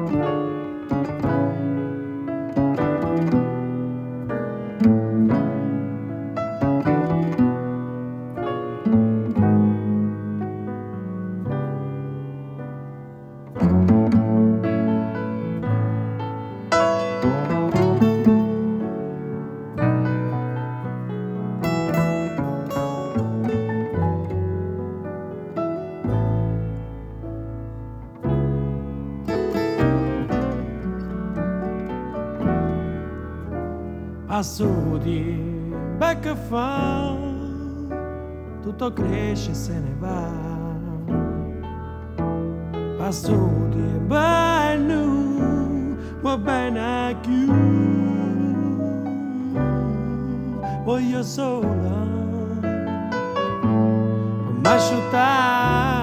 Passo di becca fa, tutto cresce e se ne va. Passo di bello, va bene più. Voglio sola, ma asciuttare